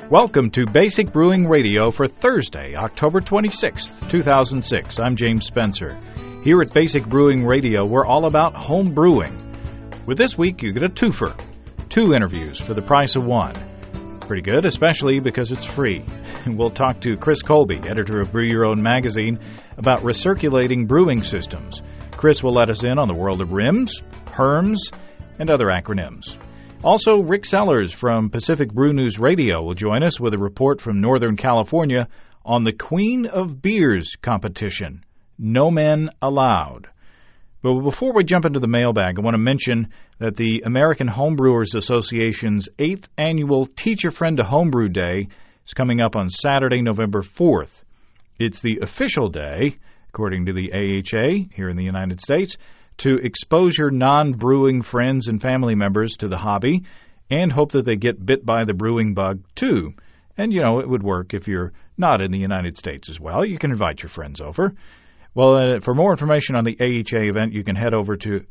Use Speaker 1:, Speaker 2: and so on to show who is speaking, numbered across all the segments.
Speaker 1: Welcome to Basic Brewing Radio for Thursday, October 26th, 2006. I'm James Spencer. Here at Basic Brewing Radio, we're all about home brewing. With this week, you get a twofer. 2 interviews for the price of 1. Pretty good, especially because it's free. We'll talk to Chris Colby, editor of Brew Your Own magazine, about recirculating brewing systems. Chris will let us in on the world of RIMS, PERMS, and other acronyms. Also, Rick Sellers from Pacific Brew News Radio will join us with a report from Northern California on the Queen of Beers competition, No Men Allowed. But before we jump into the mailbag, I want to mention that the American Homebrewers Association's 8th annual Teach a Friend to Homebrew Day is coming up on Saturday, November 4th. It's the official day, according to the AHA here in the United States, to expose your non-brewing friends and family members to the hobby and hope that they get bit by the brewing bug, too. And, it would work if you're not in the United States as well. You can invite your friends over. Well, for more information on the AHA event, you can head over to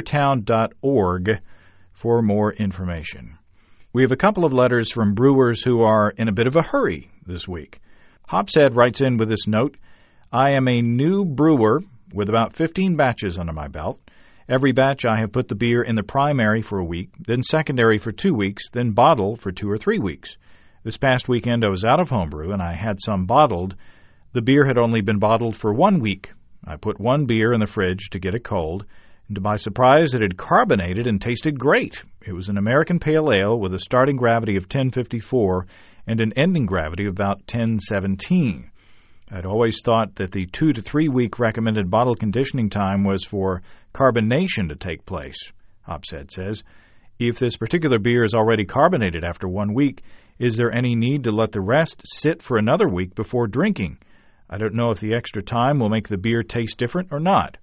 Speaker 1: beertown.org for more information. We have a couple of letters from brewers who are in a bit of a hurry this week. Hopshead writes in with this note, I am a new brewer with about 15 batches under my belt. Every batch I have put the beer in the primary for a week, then secondary for 2 weeks, then bottle for 2 or 3 weeks. This past weekend I was out of homebrew and I had some bottled. The beer had only been bottled for 1 week. I put 1 beer in the fridge to get it cold, and to my surprise it had carbonated and tasted great. It was an American Pale Ale with a starting gravity of 1054 and an ending gravity of about 1017. I'd always thought that the 2 to 3 week recommended bottle conditioning time was for carbonation to take place, Hopshead says. If this particular beer is already carbonated after 1 week, is there any need to let the rest sit for another week before drinking? I don't know if the extra time will make the beer taste different or not.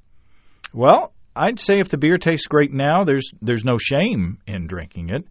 Speaker 1: Well, I'd say if the beer tastes great now, there's no shame in drinking it.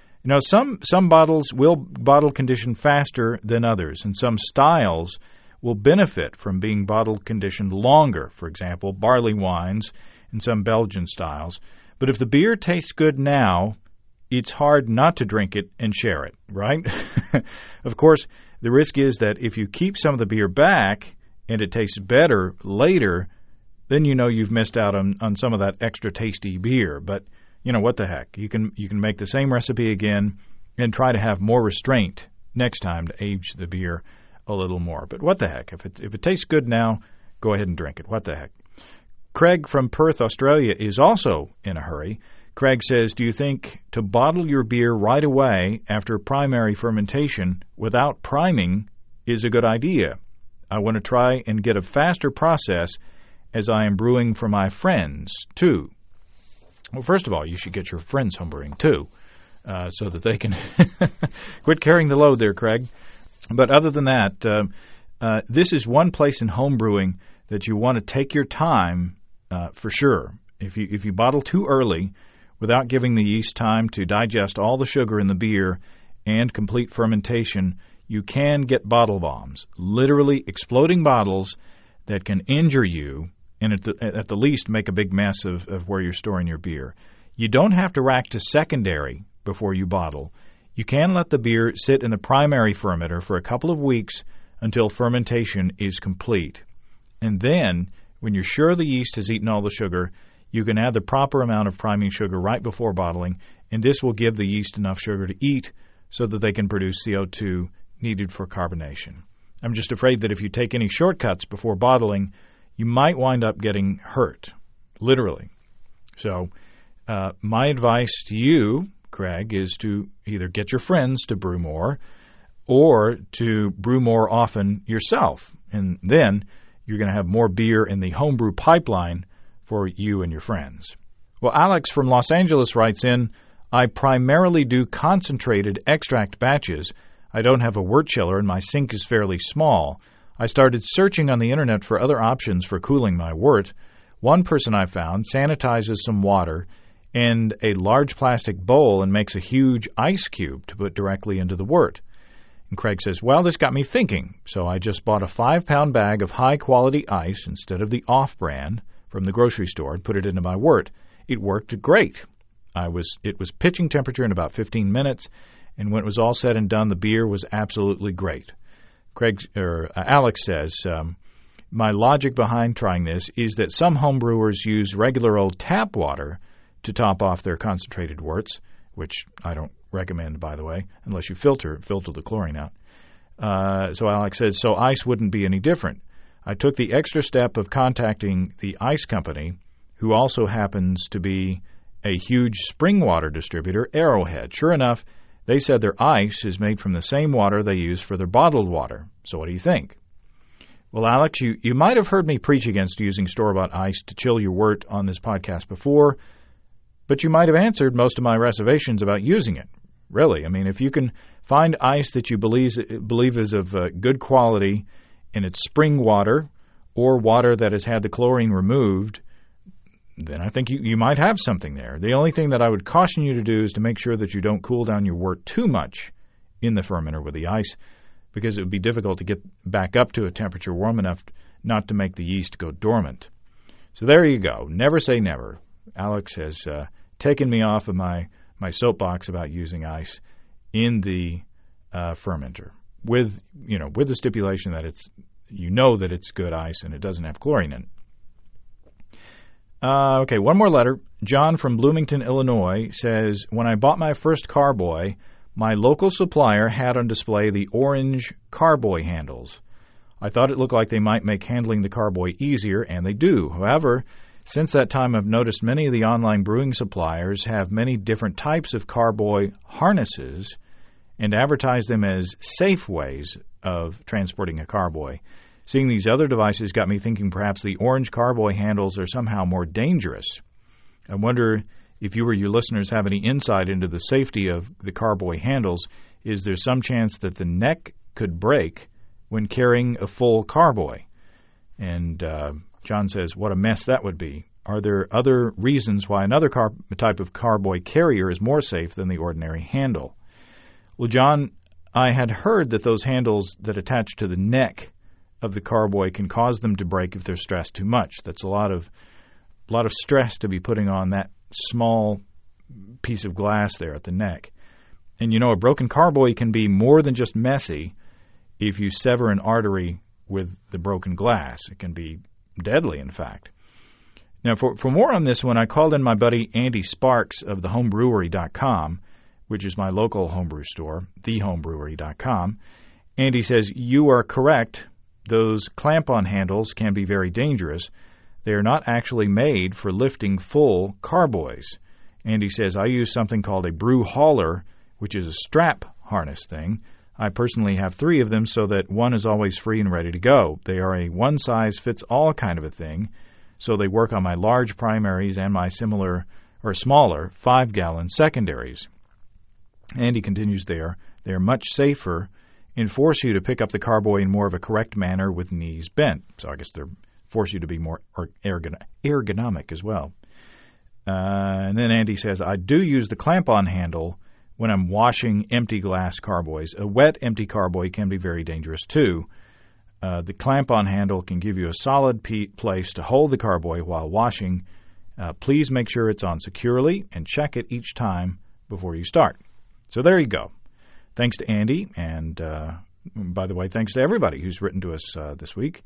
Speaker 1: Some bottles will bottle condition faster than others, and some styles will benefit from being bottle conditioned longer, for example, barley wines and some Belgian styles. But if the beer tastes good now, it's hard not to drink it and share it, right? Of course, the risk is that if you keep some of the beer back and it tastes better later, then you've missed out on some of that extra tasty beer. But, what the heck? You can make the same recipe again and try to have more restraint next time to age the beer a little more. But what the heck? If it tastes good now, go ahead and drink it. What the heck? Craig from Perth, Australia is also in a hurry. Craig says, do you think to bottle your beer right away after primary fermentation without priming is a good idea? I want to try and get a faster process as I am brewing for my friends, too. Well, first of all, you should get your friends homebrewing, too, so that they can quit carrying the load there, Craig. But other than that, this is one place in homebrewing that you want to take your time for sure. If you bottle too early without giving the yeast time to digest all the sugar in the beer and complete fermentation, you can get bottle bombs, literally exploding bottles that can injure you and at the least make a big mess of where you're storing your beer. You don't have to rack to secondary before you bottle. You can let the beer sit in the primary fermenter for a couple of weeks until fermentation is complete. And then, when you're sure the yeast has eaten all the sugar, you can add the proper amount of priming sugar right before bottling, and this will give the yeast enough sugar to eat so that they can produce CO2 needed for carbonation. I'm just afraid that if you take any shortcuts before bottling, you might wind up getting hurt, literally. So, my advice to you, Craig, is to either get your friends to brew more or to brew more often yourself. And then you're going to have more beer in the homebrew pipeline for you and your friends. Well, Alex from Los Angeles writes in, I primarily do concentrated extract batches. I don't have a wort chiller and my sink is fairly small. I started searching on the internet for other options for cooling my wort. One person I found sanitizes some water and a large plastic bowl and makes a huge ice cube to put directly into the wort. And Craig says, well, this got me thinking, so I just bought a 5-pound bag of high-quality ice instead of the off-brand from the grocery store and put it into my wort. It worked great. It was pitching temperature in about 15 minutes, and when it was all said and done, the beer was absolutely great. Alex says, my logic behind trying this is that some homebrewers use regular old tap water to top off their concentrated worts, which I don't recommend, by the way, unless you filter the chlorine out. So Alex says, so ice wouldn't be any different. I took the extra step of contacting the ice company, who also happens to be a huge spring water distributor, Arrowhead. Sure enough, they said their ice is made from the same water they use for their bottled water. So what do you think? Well, Alex, you might have heard me preach against using store-bought ice to chill your wort on this podcast before, but you might have answered most of my reservations about using it. Really, I mean, if you can find ice that you believe is of good quality in its spring water or water that has had the chlorine removed, then I think you might have something there. The only thing that I would caution you to do is to make sure that you don't cool down your wort too much in the fermenter with the ice, because it would be difficult to get back up to a temperature warm enough not to make the yeast go dormant. So there you go. Never say never. Alex has taken me off of my soapbox about using ice in the fermenter with the stipulation that it's good ice and it doesn't have chlorine in it. Okay, one more letter. John from Bloomington, Illinois says, when I bought my first carboy, my local supplier had on display the orange carboy handles. I thought it looked like they might make handling the carboy easier, and they do. However, since that time, I've noticed many of the online brewing suppliers have many different types of carboy harnesses and advertise them as safe ways of transporting a carboy. Seeing these other devices got me thinking perhaps the orange carboy handles are somehow more dangerous. I wonder if you or your listeners have any insight into the safety of the carboy handles. Is there some chance that the neck could break when carrying a full carboy? And John says, what a mess that would be. Are there other reasons why another type of carboy carrier is more safe than the ordinary handle? Well, John, I had heard that those handles that attach to the neck of the carboy can cause them to break if they're stressed too much. That's a lot of stress to be putting on that small piece of glass there at the neck. And a broken carboy can be more than just messy. If you sever an artery with the broken glass, it can be deadly, in fact. Now, for more on this one, I called in my buddy Andy Sparks of thehomebrewery.com, which is my local homebrew store, thehomebrewery.com. Andy says, you are correct. Those clamp-on handles can be very dangerous. They are not actually made for lifting full carboys. Andy says, I use something called a brew hauler, which is a strap harness thing. I personally have 3 of them so that one is always free and ready to go. They are a one-size-fits-all kind of a thing, so they work on my large primaries and my smaller 5-gallon secondaries. Andy continues there. They are much safer and force you to pick up the carboy in more of a correct manner with knees bent. So I guess they force you to be more ergonomic as well. And then Andy says, I do use the clamp-on handle when I'm washing empty glass carboys. A wet, empty carboy can be very dangerous, too. The clamp-on handle can give you a solid place to hold the carboy while washing. Please make sure it's on securely and check it each time before you start. So there you go. Thanks to Andy, and by the way, thanks to everybody who's written to us this week,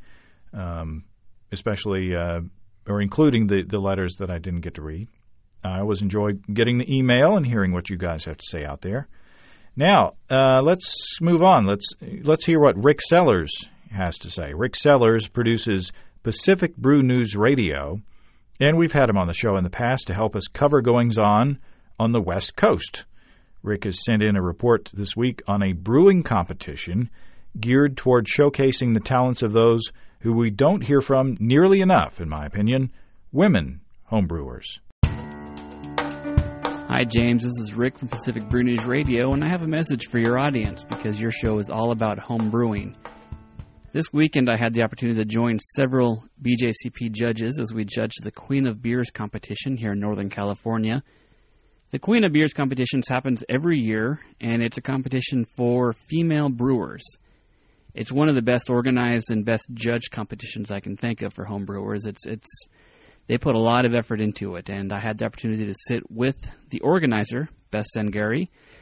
Speaker 1: especially or including the letters that I didn't get to read. I always enjoy getting the email and hearing what you guys have to say out there. Now, let's move on. Let's hear what Rick Sellers has to say. Rick Sellers produces Pacific Brew News Radio, and we've had him on the show in the past to help us cover goings-on the West Coast. Rick has sent in a report this week on a brewing competition geared toward showcasing the talents of those who we don't hear from nearly enough, in my opinion, women homebrewers.
Speaker 2: Hi, James. This is Rick from Pacific Brew News Radio, and I have a message for your audience because your show is all about home brewing. This weekend, I had the opportunity to join several BJCP judges as we judged the Queen of Beers competition here in Northern California. The Queen of Beers competitions happens every year, and it's a competition for female brewers. It's one of the best organized and best judged competitions I can think of for home brewers. They put a lot of effort into it, and I had the opportunity to sit with the organizer, Beth Sengari,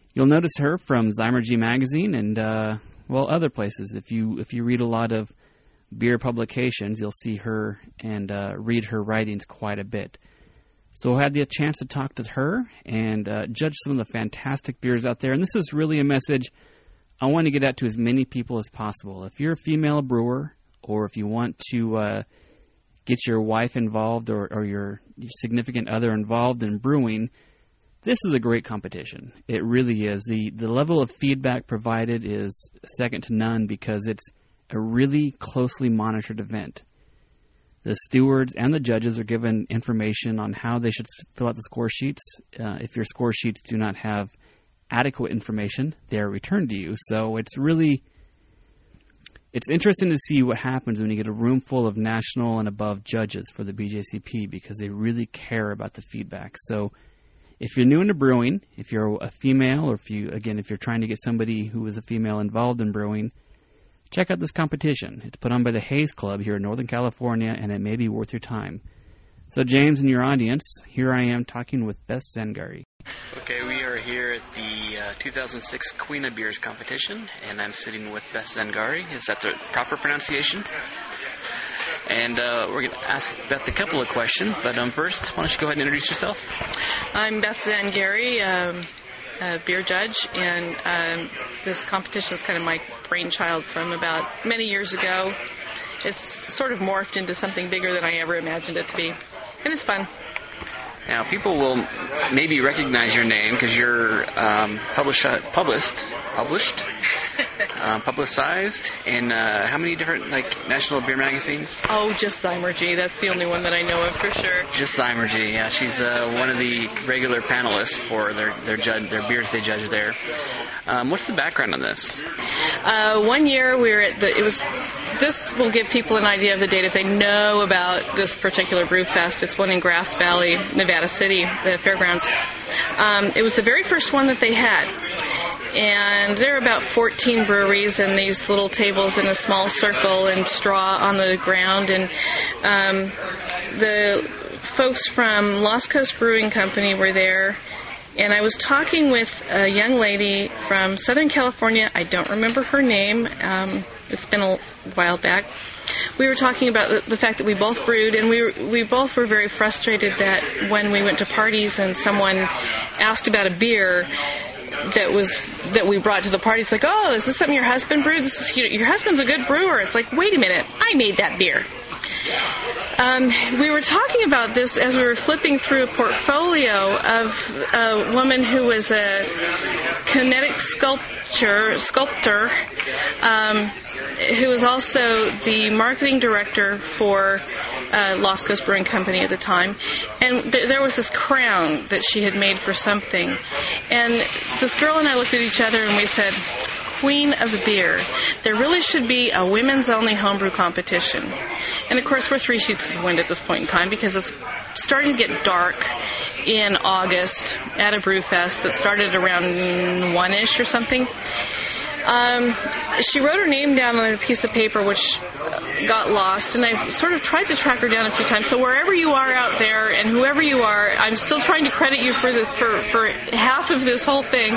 Speaker 2: You'll notice her from Zymergy magazine and other places. If you read a lot of beer publications, you'll see her and read her writings quite a bit. So I had the chance to talk to her and judge some of the fantastic beers out there. And this is really a message I want to get out to as many people as possible. If you're a female brewer, or if you want to get your wife involved or your significant other involved in brewing, this is a great competition. It really is. The level of feedback provided is second to none because it's a really closely monitored event. The stewards and the judges are given information on how they should fill out the score sheets. If your score sheets do not have adequate information, they are returned to you. So it's interesting to see what happens when you get a room full of national and above judges for the BJCP because they really care about the feedback. So if you're new into brewing, if you're a female, or if you're trying to get somebody who is a female involved in brewing, check out this competition. It's put on by the Hayes Club here in Northern California, and it may be worth your time. So, James and your audience, here I am talking with Beth Zangari. Okay, we are here at the 2006 Queen of Beers competition, and I'm sitting with Beth Zangari. Is that the proper pronunciation? And we're going to ask Beth a couple of questions, but first, why don't you go ahead and introduce yourself?
Speaker 3: I'm Beth Zangari, a beer judge, and this competition is kind of my brainchild from about many years ago. It's sort of morphed into something bigger than I ever imagined it to be, and it's fun.
Speaker 2: Now, people will maybe recognize your name because you're publicized in how many different national beer magazines?
Speaker 3: Oh, just Zymergy. That's the only one that I know of for sure.
Speaker 2: Just Zymergy. Yeah, she's one of the regular panelists for their beers they judge there. What's the background on this?
Speaker 3: 1 year we were at this will give people an idea of the date if they know about this particular brew fest. It's one in Grass Valley, Nevada City, the fairgrounds. It was the very first one that they had. And there are about 14 breweries and these little tables in a small circle and straw on the ground. And the folks from Lost Coast Brewing Company were there. And I was talking with a young lady from Southern California. I don't remember her name. It's been a while back. We were talking about the fact that we both brewed, and we both were very frustrated that when we went to parties and someone asked about a beer that we brought to the party, it's like, oh, is this something your husband brewed? Your husband's a good brewer. It's like, wait a minute, I made that beer. We were talking about this as we were flipping through a portfolio of a woman who was a kinetic sculptor, who was also the marketing director for Lost Coast Brewing Company at the time. And there was this crown that she had made for something. And this girl and I looked at each other and we said, Queen of Beer. There really should be a women's only homebrew competition. And of course we're 3 sheets of the wind at this point in time because it's starting to get dark in August at a brew fest that started around 1-ish or something. She wrote her name down on a piece of paper which got lost, and I sort of tried to track her down a few times. So wherever you are out there and whoever you are, I'm still trying to credit you for half of this whole thing.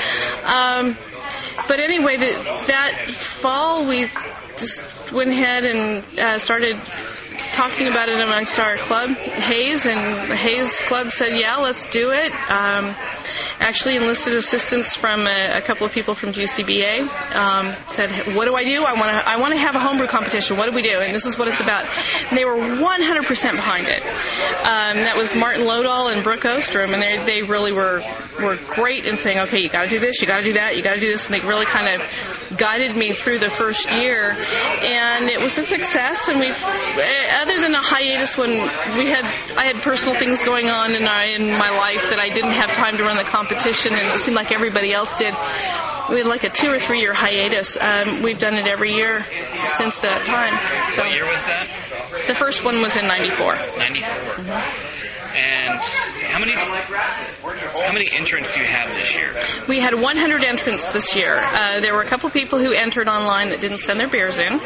Speaker 3: But anyway, that fall we just went ahead and started talking about it amongst our club, Hayes, and the Hayes Club said, yeah, let's do it. Actually enlisted assistance from a couple of people from GCBA. Said, what do I do? I want to have a homebrew competition. What do we do? And this is what it's about. And they were 100% behind it. That was Martin Lodahl and Brooke Ostrom, and they really were great in saying, okay, you got to do this, you got to do that, you got to do this, and they really kind of guided me through the first year. And it was a success. And other than a hiatus when I had personal things going on in my life that I didn't have time to run the competition, and it seemed like everybody else did. We had like a 2 or 3 year hiatus. We've done it every year since that time.
Speaker 2: So, what year was that?
Speaker 3: The first one was in 94.
Speaker 2: 94. Mm-hmm. And how many entrants do you have this year?
Speaker 3: We had 100 entrants this year. There were a couple people who entered online that didn't send their beers in.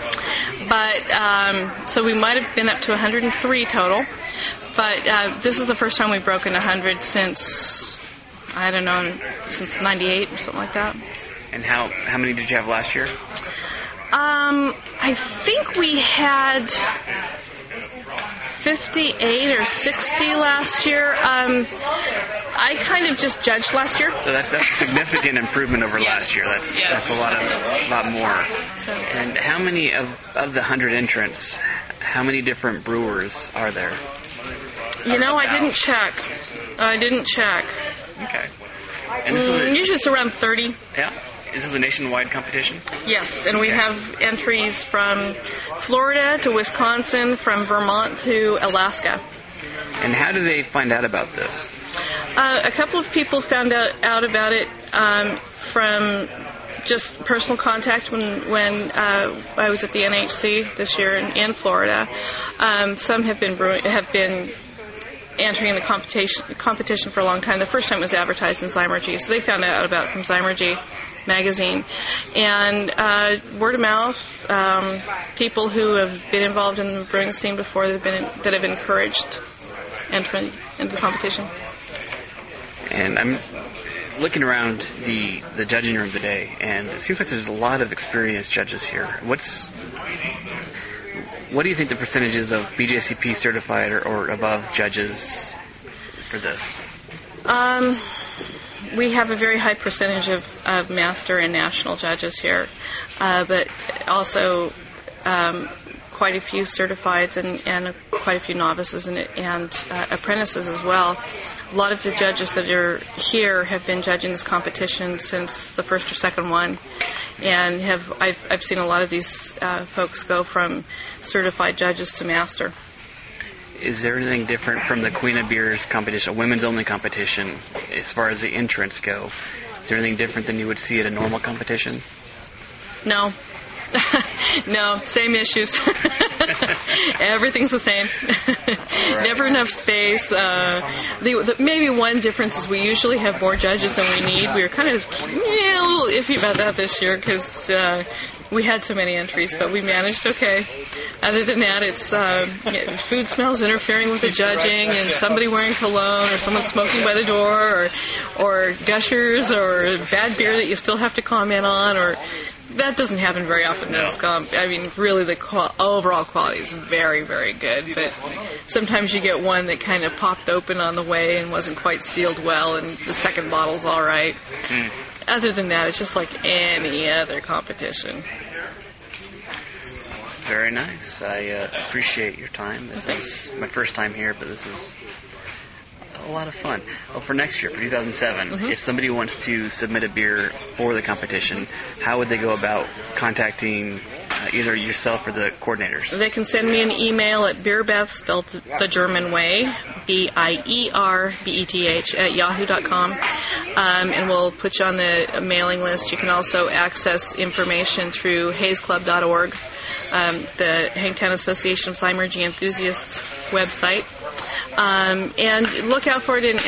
Speaker 3: But so we might have been up to 103 total. But this is the first time we've broken 100 since I don't know, since 98 or something like that.
Speaker 2: And how many did you have last year?
Speaker 3: I think we had 58 or 60 last year. I kind of just judged last year.
Speaker 2: So that's a significant improvement over last year. That's a lot more.
Speaker 3: So,
Speaker 2: and how many of the 100 entrants, how many different brewers are there?
Speaker 3: I didn't check.
Speaker 2: Okay. And this is
Speaker 3: usually it's around 30.
Speaker 2: Yeah. This is a nationwide competition?
Speaker 3: Yes, and we have entries from Florida to Wisconsin, from Vermont to Alaska.
Speaker 2: And how do they find out about this?
Speaker 3: A couple of people found out about it from just personal contact when I was at the NHC this year in Florida. Some have been entering the competition for a long time. The first time it was advertised in Zymurgy, so they found out about it from Zymurgy magazine. And word of mouth, people who have been involved in the brewing scene before that have encouraged entry into the competition. And
Speaker 2: I'm looking around the judging room today, and it seems like there's a lot of experienced judges here. What do you think the percentages of BJCP certified or above judges for this?
Speaker 3: We have a very high percentage of master and national judges here, but also quite a few certifieds and quite a few novices and apprentices as well. A lot of the judges that are here have been judging this competition since the first or second one, and I've seen a lot of these folks go from certified judges to master.
Speaker 2: Is there anything different from the Queen of Beers competition, a women's-only competition, as far as the entrants go? Is there anything different than you would see at a normal competition?
Speaker 3: No. No, same issues. Everything's the same.
Speaker 2: Right.
Speaker 3: Never enough space. Maybe one difference is we usually have more judges than we need. We were kind of a little iffy about that this year because we had so many entries, but we managed okay. Other than that, it's food smells interfering with the judging, and somebody wearing cologne, or someone smoking by the door, or gushers, or bad beer that you still have to comment on, or that doesn't happen very often in this comp. I mean, really, the overall quality is very, very good, but sometimes you get one that kind of popped open on the way and wasn't quite sealed well, and the second bottle's all right. Other than that, it's just like any other competition.
Speaker 2: Very nice. I appreciate your time. This is my first time here, but this is a lot of fun. Well, for next year, for 2007, if somebody wants to submit a beer for the competition, how would they go about contacting either yourself or the coordinators?
Speaker 3: They can send me an email at beerbeth, spelled the German way, BIERBETH, at yahoo.com, and we'll put you on the mailing list. You can also access information through hayesclub.org, the Hangtown Association of Zymurgy Enthusiasts website. And look out for it in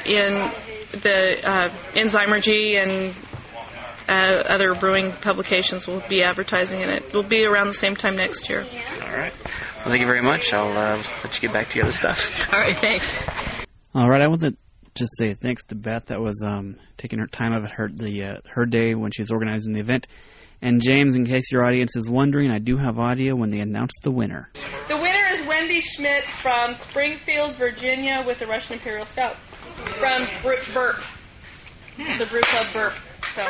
Speaker 3: Zymurgy and other brewing publications. Will be advertising in it. It'll be around the same time next year.
Speaker 2: All right. Well, thank you very much. I'll let you get back to the other stuff.
Speaker 3: All right. Thanks.
Speaker 2: All right. I want to just say thanks to Beth. That was taking her time out of her day when she's organizing the event. And James, in case your audience is wondering, I do have audio when they announce the winner.
Speaker 3: The winner is Wendy Schmidt from Springfield, Virginia, with the Russian Imperial Stout from Burp, the Brew Club Burp. So,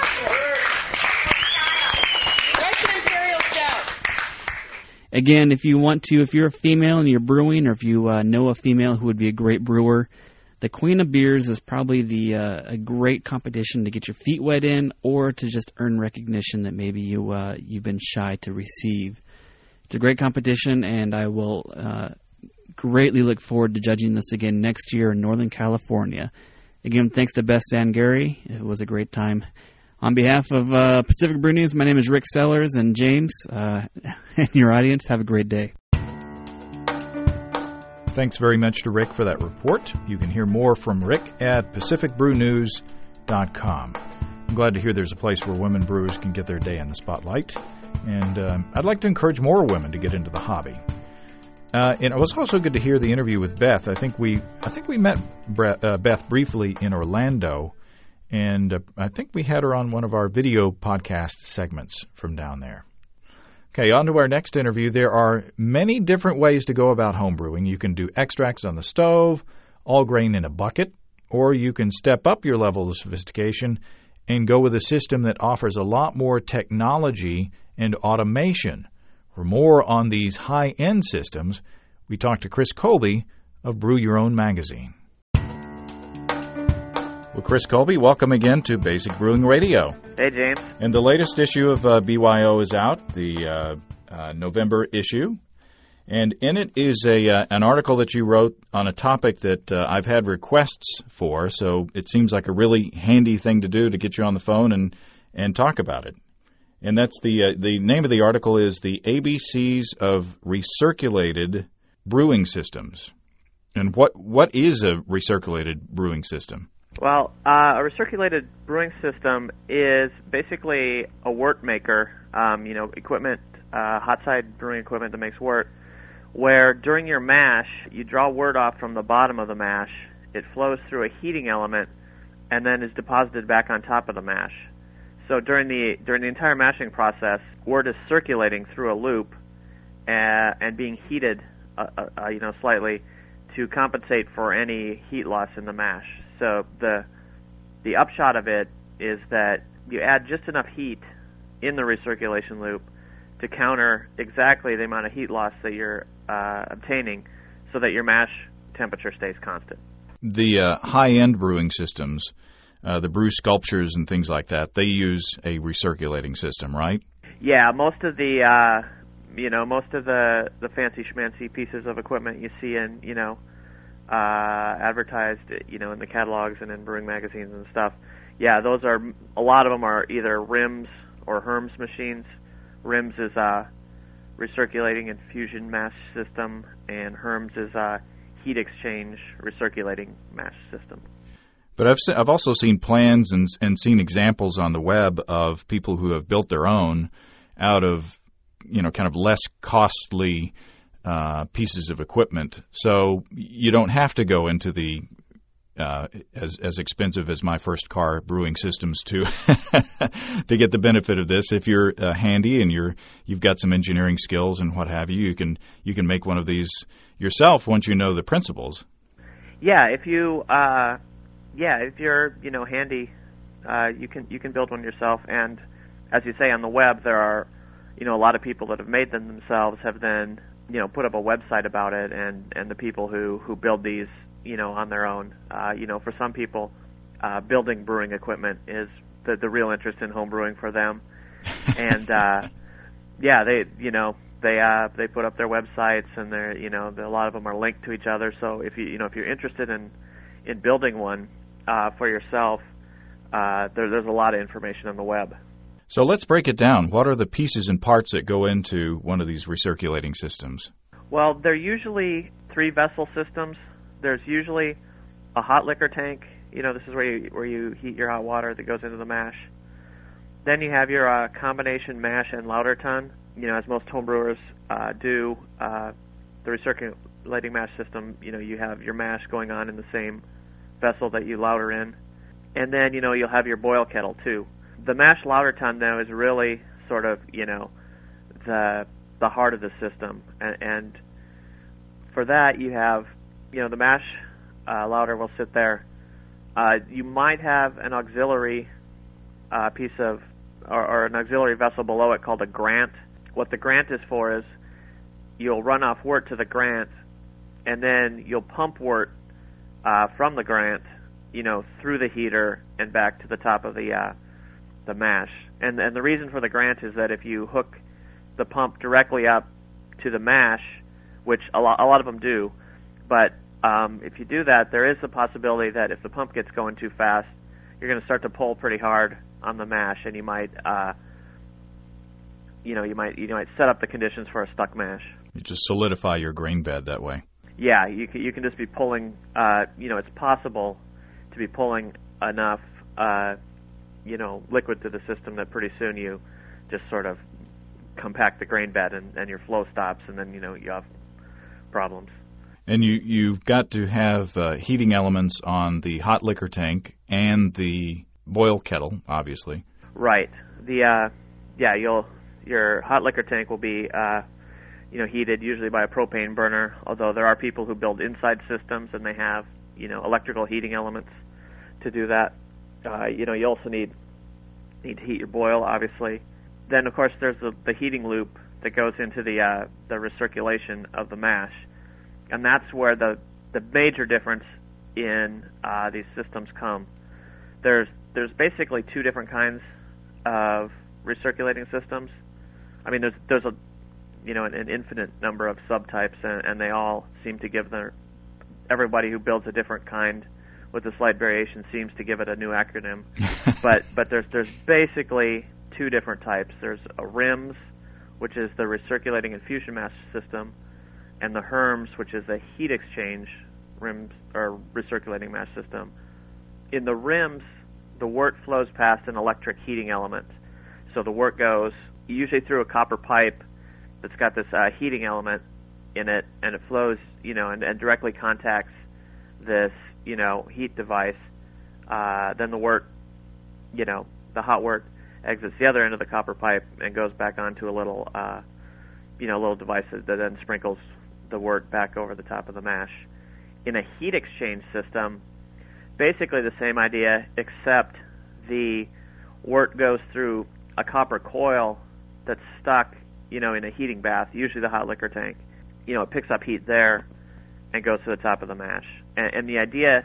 Speaker 3: Russian Imperial Stout.
Speaker 2: Again, if you're a female and you're brewing, or if you know a female who would be a great brewer, the Queen of Beers is probably a great competition to get your feet wet in, or to just earn recognition that maybe you've been shy to receive. It's a great competition, and I will greatly look forward to judging this again next year in Northern California. Again, thanks to Beth Zangari. It was a great time. On behalf of Pacific Brew News, my name is Rick Sellers, and James, and your audience, have a great day.
Speaker 1: Thanks very much to Rick for that report. You can hear more from Rick at pacificbrewnews.com. I'm glad to hear there's a place where women brewers can get their day in the spotlight. And I'd like to encourage more women to get into the hobby. And it was also good to hear the interview with Beth. I think we met Beth briefly in Orlando And I think we had her on one of our video podcast segments from down there. Okay, on to our next interview. There are many different ways to go about homebrewing. You can do extracts on the stove, all grain in a bucket, or you can step up your level of sophistication and go with a system that offers a lot more technology and automation. For more on these high-end systems, we talked to Chris Colby of Brew Your Own magazine. Well, Chris Colby, welcome again to Basic Brewing Radio.
Speaker 4: Hey, James.
Speaker 1: And the latest issue of BYO is out, the November issue. And in it is an article that you wrote on a topic that I've had requests for, so it seems like a really handy thing to do to get you on the phone and talk about it. And that's the name of the article is The ABCs of Recirculated Brewing Systems. And what is a recirculated brewing system?
Speaker 4: Well, a recirculated brewing system is basically a wort maker, equipment, hot side brewing equipment that makes wort, where during your mash, you draw wort off from the bottom of the mash, it flows through a heating element, and then is deposited back on top of the mash. So during the entire mashing process, wort is circulating through a loop and being heated, slightly to compensate for any heat loss in the mash. So the upshot of it is that you add just enough heat in the recirculation loop to counter exactly the amount of heat loss that you're obtaining so that your mash temperature stays constant.
Speaker 1: The high-end brewing systems, the brew sculptures and things like that, they use a recirculating system, right?
Speaker 4: Yeah, most of the fancy schmancy pieces of equipment you see in, advertised, in the catalogs and in brewing magazines and stuff. Yeah, a lot of them are either RIMS or HERMS machines. RIMS is a recirculating infusion mash system, and HERMS is a heat exchange recirculating mash system.
Speaker 1: But I've also seen plans and seen examples on the web of people who have built their own out of, kind of less costly pieces of equipment. So you don't have to go into the as expensive as my first car brewing systems to to get the benefit of this. If you're handy and you've got some engineering skills and what have you, you can make one of these yourself once you know the principles.
Speaker 4: Yeah, if you're handy, you can build one yourself. And as you say, on the web there are a lot of people that have made them themselves have then put up a website about it, and the people who build these on their own. For some people, building brewing equipment is the real interest in home brewing for them. And they put up their websites, and a lot of them are linked to each other. So if you're interested in building one for yourself, there's a lot of information on the web.
Speaker 1: So let's break it down. What are the pieces and parts that go into one of these recirculating systems?
Speaker 4: Well, they're usually 3-vessel systems. There's usually a hot liquor tank. This is where you heat your hot water that goes into the mash. Then you have your combination mash and lauter tun. As most homebrewers do, the recirculating mash system, you have your mash going on in the same vessel that you lauter in. And then, you'll have your boil kettle, too. The mash lauter tun, though, is really sort of, the heart of the system. And for that, you have, the mash lauter will sit there. You might have an auxiliary piece of, or an auxiliary vessel below it called a grant. What the grant is for is you'll run off wort to the grant, and then you'll pump wort from the grant, through the heater and back to the top of the mash. And the reason for the grant is that if you hook the pump directly up to the mash, which a lot of them do, but if you do that, there is the possibility that if the pump gets going too fast, you're going to start to pull pretty hard on the mash, and you might set up the conditions for a stuck mash.
Speaker 1: You just solidify your grain bed that way.
Speaker 4: Yeah, you can just be pulling. It's possible to be pulling enough liquid to the system that pretty soon you just sort of compact the grain bed and your flow stops, and then you have problems.
Speaker 1: And you've got to have heating elements on the hot liquor tank and the boil kettle, obviously.
Speaker 4: Right. Your hot liquor tank will be heated usually by a propane burner, although there are people who build inside systems and they have, electrical heating elements to do that. You also need to heat your boil, obviously. Then, of course, there's the heating loop that goes into the recirculation of the mash, and that's where the major difference in these systems come. There's basically two different kinds of recirculating systems. I mean, there's an infinite number of subtypes, and they all seem to give everybody who builds a different kind with a slight variation seems to give it a new acronym. but there's basically two different types. There's a RIMS, which is the recirculating infusion mash system, and the HERMS, which is a heat exchange RIMS or recirculating mash system. In the RIMS, the wort flows past an electric heating element. So the wort goes usually through a copper pipe that's got this heating element in it, and it flows, and directly contacts this, heat device. Then the wort, the hot wort exits the other end of the copper pipe and goes back onto a little, little device that then sprinkles the wort back over the top of the mash. In a heat exchange system, basically the same idea, except the wort goes through a copper coil that's stuck, in a heating bath, usually the hot liquor tank. It picks up heat there and goes to the top of the mash. And the idea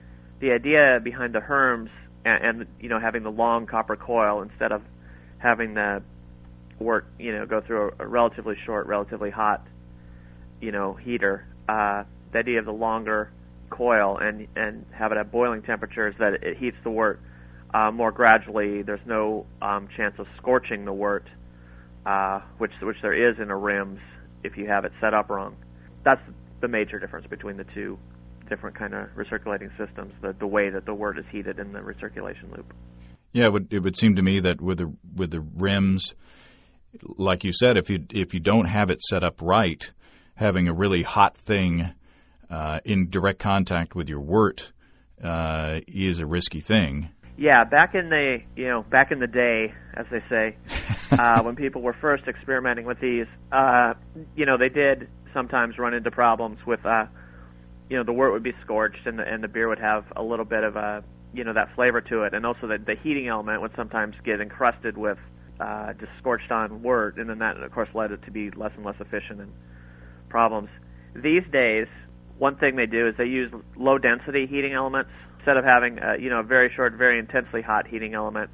Speaker 4: behind the HERMS and having the long copper coil instead of having the wort, go through a relatively short, relatively hot, heater. The idea of the longer coil and have it at boiling temperatures that it heats the wort more gradually. There's no chance of scorching the wort, which there is in a RIMS if you have it set up wrong. That's the major difference between the two different kind of recirculating systems, the way that the wort is heated in the recirculation loop.
Speaker 1: Yeah, it would seem to me that with the RIMS, like you said, if you don't have it set up right, having a really hot thing in direct contact with your wort is a risky thing.
Speaker 4: Yeah, back in the day, as they say, when people were first experimenting with these, they did sometimes run into problems with, the wort would be scorched and the beer would have a little bit of that flavor to it, and also the heating element would sometimes get encrusted with just scorched on wort, and then that, of course, led it to be less and less efficient and problems. These days, one thing they do is they use low-density heating elements. Instead of having a very short, very intensely hot heating element,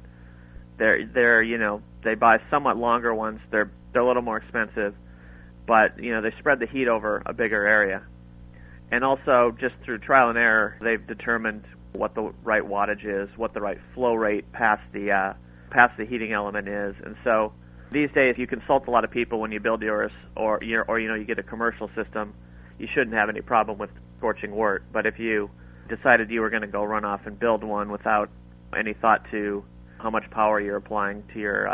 Speaker 4: they buy somewhat longer ones. They're a little more expensive, but they spread the heat over a bigger area. And also, just through trial and error, they've determined what the right wattage is, what the right flow rate past the heating element is. And so these days, you consult a lot of people when you build yours, or you get a commercial system. You shouldn't have any problem with scorching wort. But if you decided you were going to go run off and build one without any thought to how much power you're applying to your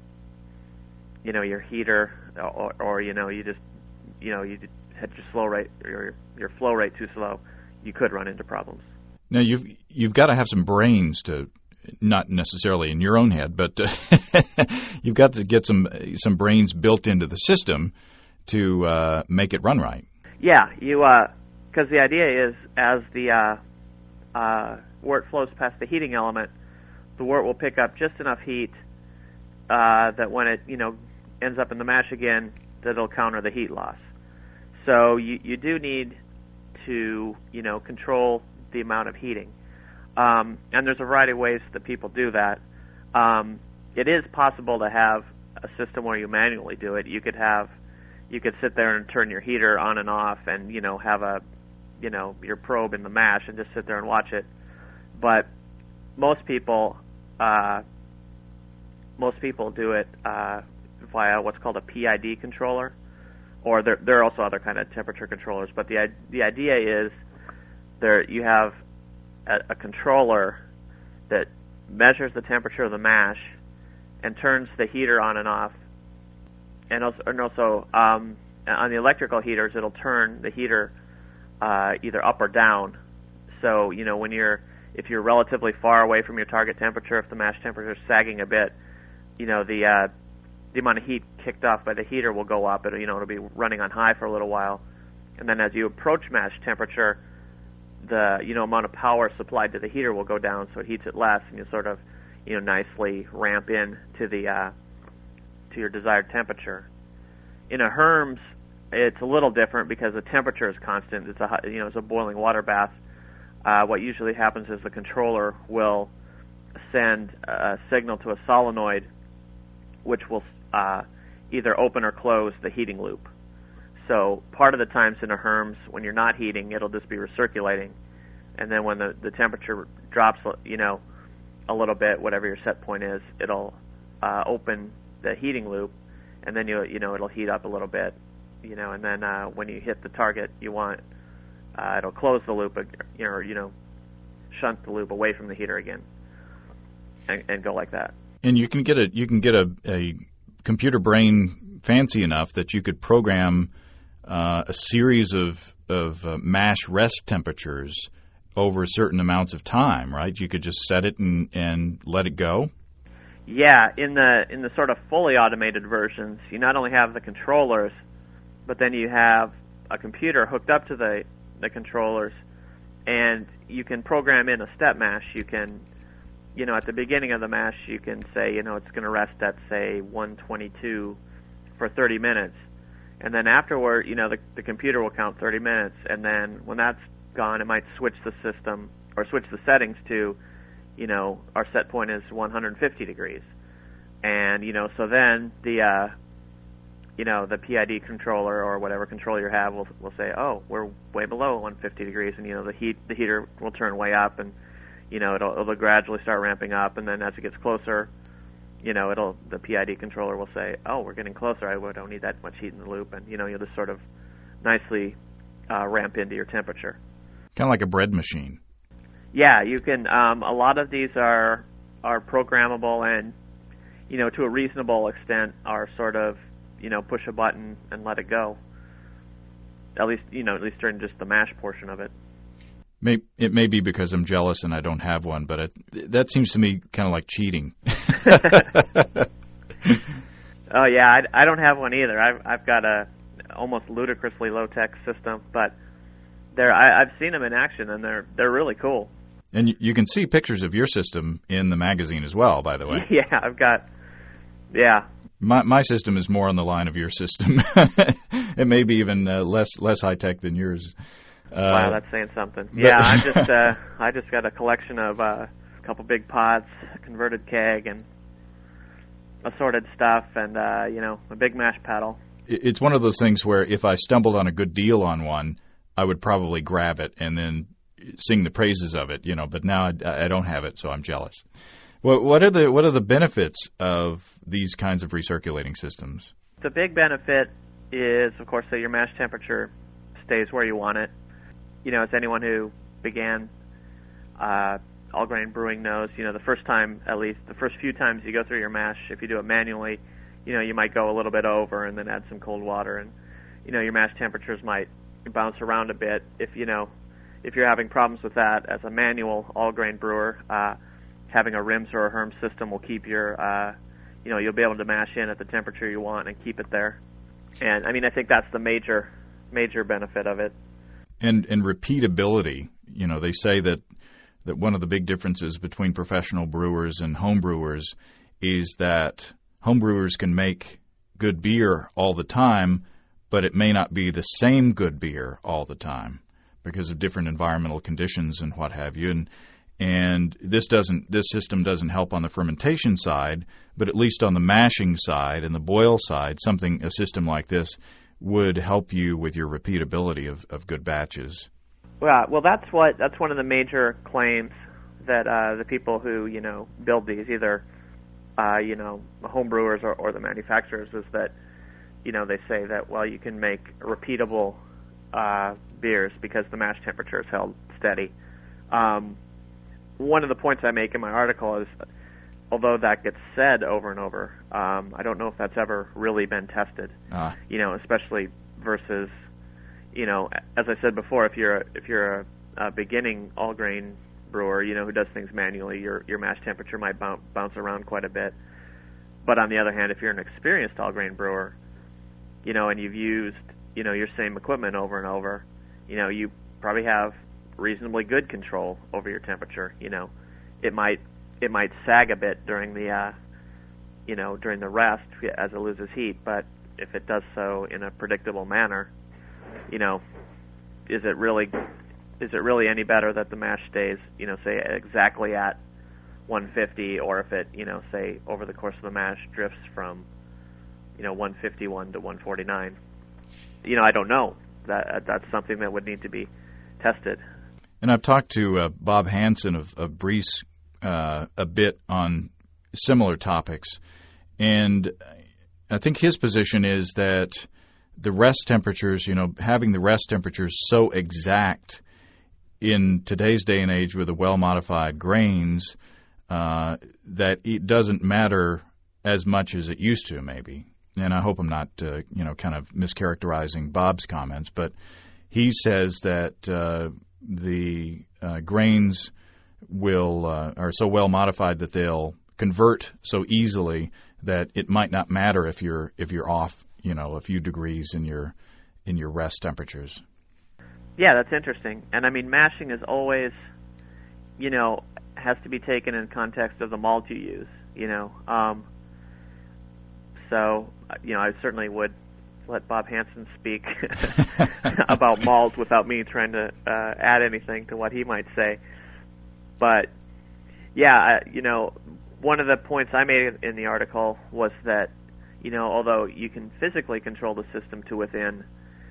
Speaker 4: heater, or you had your flow rate or your flow rate too slow, you could run into problems.
Speaker 1: Now you've got to have some brains to, not necessarily in your own head, but you've got to get some brains built into the system to make it run right.
Speaker 4: Yeah, because the idea is, as the wort flows past the heating element, the wort will pick up just enough heat that when it ends up in the mash again, that it'll counter the heat loss. So you do need to control the amount of heating, and there's a variety of ways that people do that. It is possible to have a system where you manually do it. You could sit there and turn your heater on and off, and have your probe in the mash and just sit there and watch it. But most people do it via what's called a PID controller, or there are also other kind of temperature controllers. But the idea is you have a controller that measures the temperature of the mash and turns the heater on and off. And also on the electrical heaters, it'll turn the heater either up or down. So when you're if you're relatively far away from your target temperature, if the mash temperature is sagging a bit, you know, the amount of heat kicked off by the heater will go up. It'll be running on high for a little while, and then as you approach mash temperature, the amount of power supplied to the heater will go down, so it heats it less, and you sort of nicely ramp in to to your desired temperature. In a HERMS, it's a little different because the temperature is constant. It's a boiling water bath. What usually happens is the controller will send a signal to a solenoid, which will either open or close the heating loop. So part of the times in a HERMS, when you're not heating, it'll just be recirculating, and then when the temperature drops, a little bit, whatever your set point is, it'll open the heating loop, and then it'll heat up a little bit, and then when you hit the target you want, it'll close the loop, shunt the loop away from the heater again, and go like that. And
Speaker 1: you can get a computer brain fancy enough that you could program a series of mash rest temperatures over certain amounts of time, right? You could just set it and let it go.
Speaker 4: Yeah, in the sort of fully automated versions, you not only have the controllers, but then you have a computer hooked up to the controllers, and you can program in a step mash. You can, at the beginning of the mash, you can say, it's going to rest at, say, 122 for 30 minutes. And then afterward, the computer will count 30 minutes, and then when that's gone, it might switch the system or switch the settings to, our set point is 150 degrees. And, so then the PID controller or whatever controller you have will say, oh, we're way below 150 degrees, and, the heater will turn way up, and, it'll gradually start ramping up, and then as it gets closer, the PID controller will say, oh, we're getting closer, I don't need that much heat in the loop, and, you'll just sort of nicely ramp into your temperature.
Speaker 1: Kind of like a bread machine.
Speaker 4: Yeah, you can, a lot of these are programmable and, to a reasonable extent are sort of, push a button and let it go. At least during just the mash portion of it.
Speaker 1: It may be because I'm jealous and I don't have one, but that seems to me kind of like cheating.
Speaker 4: Oh yeah, I don't have one either. I've got a almost ludicrously low-tech system, but I've seen them in action, and they're really cool.
Speaker 1: And you can see pictures of your system in the magazine as well, by the way.
Speaker 4: Yeah.
Speaker 1: My system is more on the line of your system. It may be even less high-tech than yours.
Speaker 4: Wow, that's saying something. Yeah, I just got a collection of a couple big pots, a converted keg, and assorted stuff, and a big mash paddle.
Speaker 1: It's one of those things where if I stumbled on a good deal on one, I would probably grab it and then sing the praises of it, But now I don't have it, so I'm jealous. What are the benefits of these kinds of recirculating systems?
Speaker 4: The big benefit is, of course, that your mash temperature stays where you want it. As anyone who began all grain brewing knows, the first time, at least the first few times you go through your mash, if you do it manually, you might go a little bit over and then add some cold water, and your mash temperatures might bounce around a bit. If you're having problems with that as a manual all grain brewer, having a RIMS or a HERMS system will keep your you'll be able to mash in at the temperature you want and keep it there. And I think that's the major benefit of it.
Speaker 1: And repeatability. They say that one of the big differences between professional brewers and home brewers is that home brewers can make good beer all the time, but it may not be the same good beer all the time because of different environmental conditions and what have you. And this system doesn't help on the fermentation side, but at least on the mashing side and the boil side, a system like this would help you with your repeatability of good batches.
Speaker 4: Well, that's one of the major claims that the people who build these, either home brewers or the manufacturers, is that they say that you can make repeatable beers because the mash temperature is held steady. One of the points I make in my article is, although that gets said over and over, I don't know if that's ever really been tested. Especially versus, as I said before, if you're a beginning all grain brewer, who does things manually, your mash temperature might bounce around quite a bit. But on the other hand, if you're an experienced all grain brewer, and you've used, your same equipment over and over, you probably have reasonably good control over your temperature. It might sag a bit during the during the rest as it loses heat, but if it does so in a predictable manner, is it really any better that the mash stays, say exactly at 150, or if it, say over the course of the mash drifts from 151 to 149? I don't know. That's something that would need to be tested.
Speaker 1: And I've talked to Bob Hansen of Breese a bit on similar topics, and I think his position is that the rest temperatures, having the rest temperatures so exact in today's day and age with the well-modified grains, that it doesn't matter as much as it used to, maybe. And I hope I'm not, kind of mischaracterizing Bob's comments, but he says that the grains are so well modified that they'll convert so easily that it might not matter if you're off, a few degrees in your rest temperatures.
Speaker 4: Yeah, that's interesting. And I mean, mashing is always, has to be taken in context of the malt you use. So, I certainly would let Bob Hansen speak about malt without me trying to add anything to what he might say. But, yeah, one of the points I made in the article was that, although you can physically control the system to within,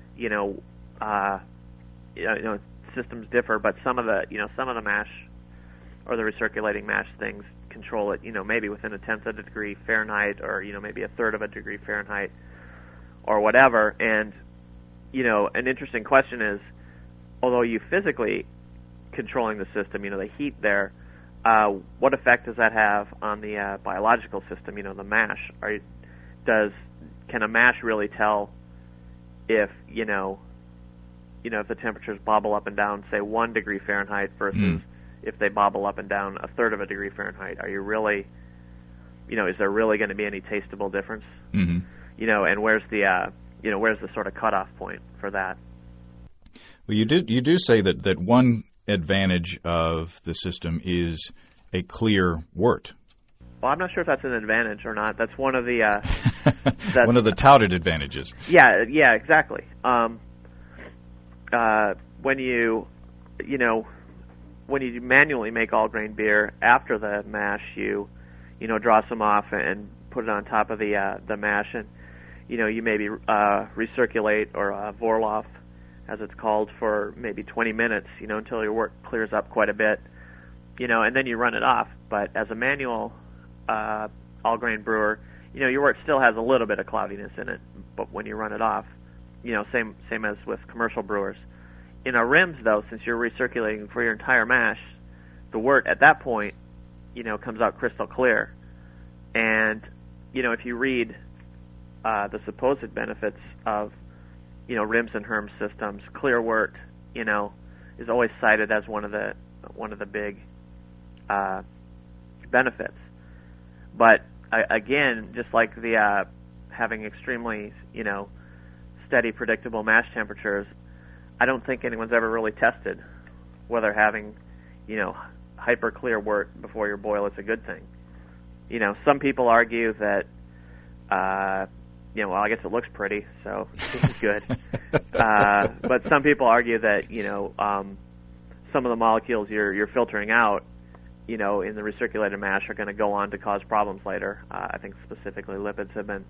Speaker 4: systems differ, but some of the mash or the recirculating mash things control it, maybe within a tenth of a degree Fahrenheit, or, maybe a third of a degree Fahrenheit, or whatever. And, an interesting question is, although you physically controlling the system, the heat there, what effect does that have on the biological system, the mash? Can a mash really tell if, if the temperatures bobble up and down, say 1 degree Fahrenheit versus if they bobble up and down a third of a degree Fahrenheit? Are you really, is there really going to be any tasteable difference?
Speaker 1: Mm-hmm.
Speaker 4: And where's the sort of cutoff point for that?
Speaker 1: Well, you do say that one advantage of the system is a clear wort.
Speaker 4: Well, I'm not sure if that's an advantage or not. That's one of the
Speaker 1: one of the touted advantages.
Speaker 4: Yeah, exactly. When you manually make all grain beer after the mash, you draw some off and put it on top of the mash, and you maybe recirculate or Vorlauf, as it's called, for maybe 20 minutes, until your wort clears up quite a bit, and then you run it off. But as a manual all grain brewer, your wort still has a little bit of cloudiness in it, but when you run it off, same as with commercial brewers. In a RIMS, though, since you're recirculating for your entire mash, the wort at that point, comes out crystal clear. And, if you read the supposed benefits of, RIMS and HERM systems, clear wort, is always cited as one of the big benefits. But again, just like the having extremely, steady, predictable mash temperatures, I don't think anyone's ever really tested whether having, hyper clear wort before your boil is a good thing. Some people argue that, well, I guess it looks pretty, so it's good. But some people argue that, some of the molecules you're filtering out, in the recirculated mash are going to go on to cause problems later. I think specifically lipids have been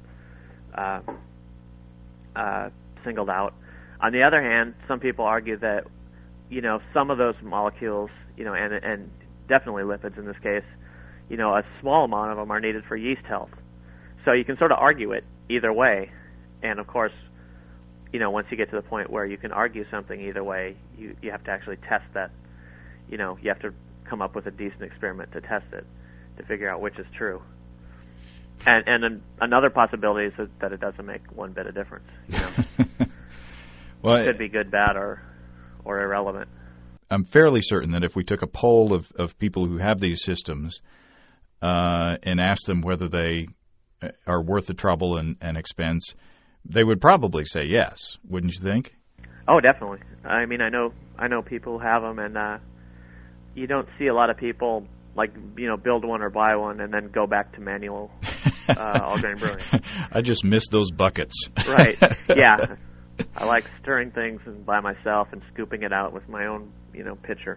Speaker 4: singled out. On the other hand, some people argue that, some of those molecules, and definitely lipids in this case, a small amount of them are needed for yeast health. So you can sort of argue it either way. And of course, once you get to the point where you can argue something either way, you have to actually test that. You have to come up with a decent experiment to test it, to figure out which is true. And another possibility is that it doesn't make one bit of difference.
Speaker 1: Well,
Speaker 4: it could be good, bad, or irrelevant.
Speaker 1: I'm fairly certain that if we took a poll of people who have these systems and asked them whether they are worth the trouble and expense, they would probably say yes. Wouldn't you think?
Speaker 4: Oh, definitely. I mean, I know people who have them, and you don't see a lot of people build one or buy one and then go back to manual all grain brewing.
Speaker 1: I just miss those buckets.
Speaker 4: Right. Yeah. I like stirring things and by myself and scooping it out with my own, pitcher.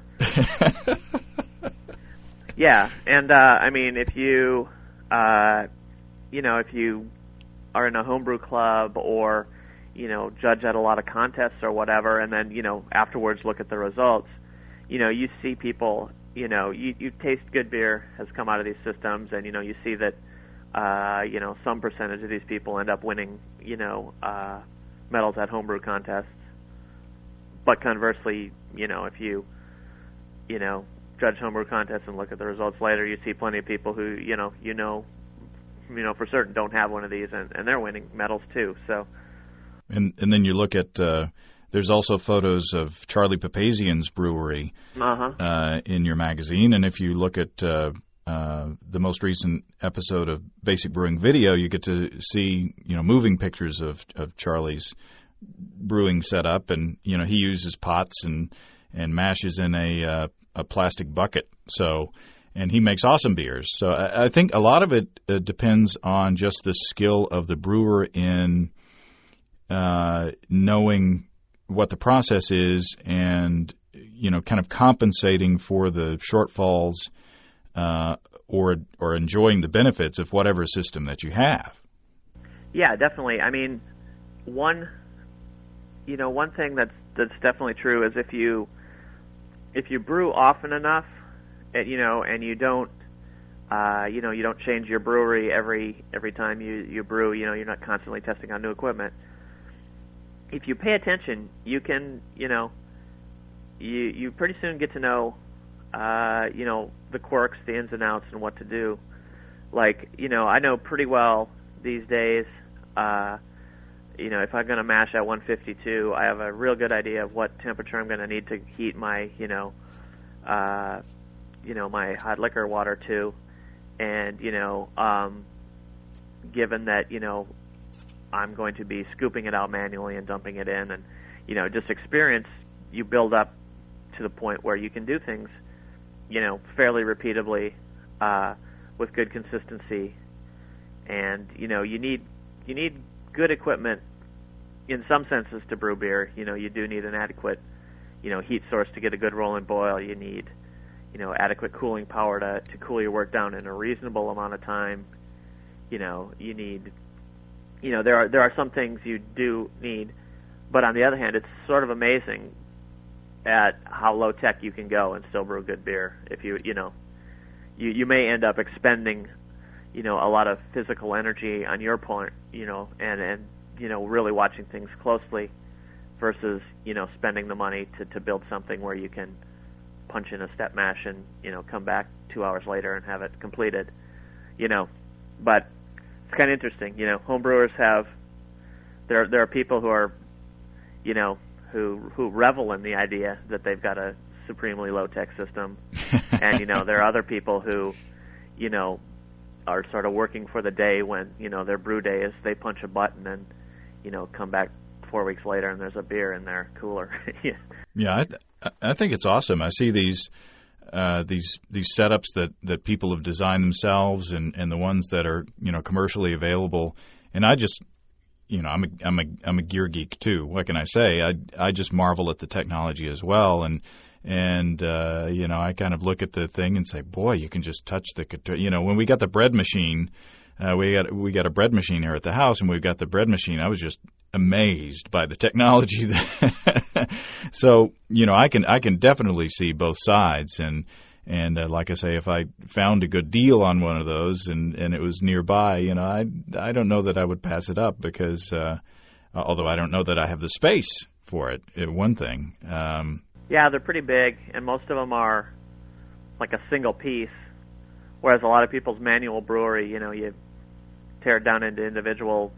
Speaker 4: Yeah, and I mean, if you, if you are in a homebrew club or, judge at a lot of contests or whatever, and then, afterwards look at the results, you see people, you taste good beer has come out of these systems, and, you see that, some percentage of these people end up winning, medals at homebrew contests. But conversely, if you, judge homebrew contests and look at the results later, you see plenty of people who, for certain don't have one of these, and they're winning medals too. So,
Speaker 1: and then you look at there's also photos of Charlie Papazian's brewery in your magazine, and if you look at the most recent episode of Basic Brewing Video, you get to see moving pictures of Charlie's brewing setup, and he uses pots and mashes in a plastic bucket. So, and he makes awesome beers. So I think a lot of it depends on just the skill of the brewer in knowing what the process is and kind of compensating for the shortfalls or enjoying the benefits of whatever system that you have.
Speaker 4: Yeah, definitely. I mean, one thing that's definitely true is if you brew often enough, and you don't you don't change your brewery every time you brew, you're not constantly testing on new equipment. If you pay attention, you can you pretty soon get to know the quirks, the ins and outs, and what to do. Like, I know pretty well these days, if I'm going to mash at 152, I have a real good idea of what temperature I'm going to need to heat my, my hot liquor water to. And, given that, I'm going to be scooping it out manually and dumping it in, and, just experience, you build up to the point where you can do things, fairly repeatably, with good consistency. And, you need good equipment in some senses to brew beer. You do need an adequate, heat source to get a good rolling boil. You need, adequate cooling power to cool your work down in a reasonable amount of time. You need, there are some things you do need, but on the other hand, it's sort of amazing at how low tech you can go and still brew good beer. If you may end up expending, a lot of physical energy on your part, and really watching things closely versus, spending the money to build something where you can punch in a step mash and, come back 2 hours later and have it completed, But it's kind of interesting, home brewers have, there are people who are, who revel in the idea that they've got a supremely low-tech system. And, there are other people who, are sort of working for the day when, their brew day is they punch a button and, come back 4 weeks later and there's a beer in their cooler.
Speaker 1: Yeah, I think it's awesome. I see these setups that people have designed themselves and the ones that are, commercially available. And I just, I'm a gear geek too. What can I say? I just marvel at the technology as well. And I kind of look at the thing and say, boy, you can just touch when we got the bread machine, we got a bread machine here at the house, and we've got the bread machine. I was just amazed by the technology. So, I can definitely see both sides. And like I say, if I found a good deal on one of those and it was nearby, I don't know that I would pass it up because, although I don't know that I have the space for it, one thing.
Speaker 4: Yeah, they're pretty big, and most of them are like a single piece, whereas a lot of people's manual brewery, you tear it down into individual,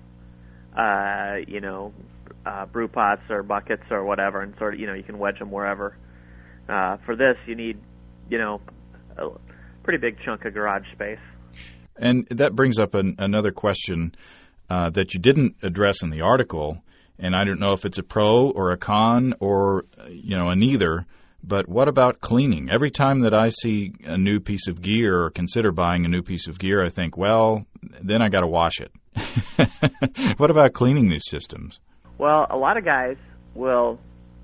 Speaker 4: brew pots or buckets or whatever, and sort of, you can wedge them wherever. for this, you need, a pretty big chunk of garage space.
Speaker 1: And that brings up another question that you didn't address in the article, and I don't know if it's a pro or a con or, a neither, but what about cleaning? Every time that I see a new piece of gear or consider buying a new piece of gear, I think, well, then I got to wash it. What about cleaning these systems?
Speaker 4: Well, a lot of guys will,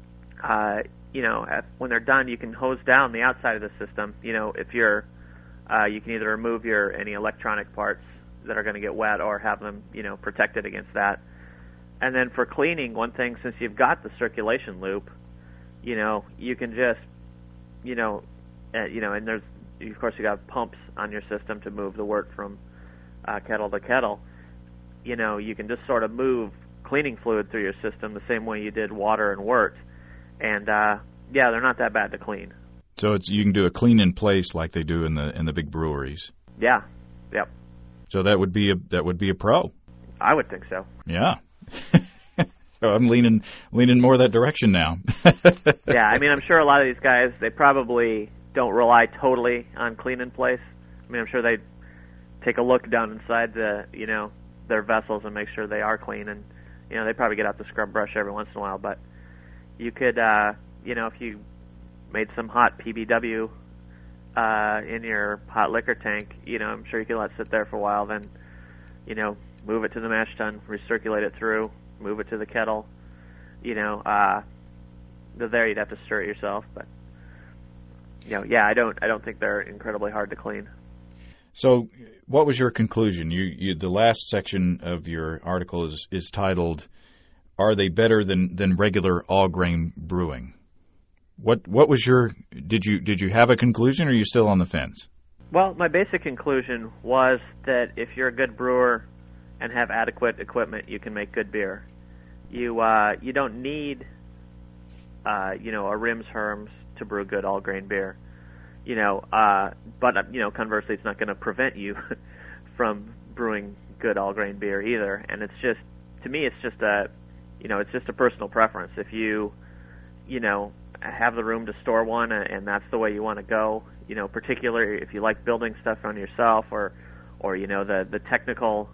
Speaker 4: when they're done, you can hose down the outside of the system. If you're, you can either remove any electronic parts that are going to get wet or have them, protected against that. And then for cleaning, one thing, since you've got the circulation loop, you can just, and there's, of course, you got pumps on your system to move the wort from kettle to kettle. You can just sort of move cleaning fluid through your system the same way you did water and wort. And, they're not that bad to clean.
Speaker 1: So you can do a clean in place like they do in the big breweries.
Speaker 4: Yeah. Yep.
Speaker 1: So that would be a pro.
Speaker 4: I would think so.
Speaker 1: Yeah. So I'm leaning more that direction now.
Speaker 4: Yeah, I'm sure a lot of these guys, they probably don't rely totally on clean in place. I'm sure they take a look down inside their vessels and make sure they are clean, and they probably get out the scrub brush every once in a while. But you could, if you made some hot PBW in your hot liquor tank, I'm sure you could let it sit there for a while, then, move it to the mash tun, recirculate it through, move it to the kettle. There you'd have to stir it yourself, but I don't think they're incredibly hard to clean.
Speaker 1: So, what was your conclusion? You the last section of your article is titled, "Are they better than regular all grain brewing?" What was your did you have a conclusion, or are you still on the fence?
Speaker 4: Well, my basic conclusion was that if you're a good brewer and have adequate equipment, you can make good beer. You don't need a Rims Herms to brew good all grain beer. But conversely, it's not going to prevent you from brewing good all grain beer either. And it's just, to me, it's just a personal preference. If you have the room to store one and that's the way you want to go, particularly if you like building stuff on yourself or the technical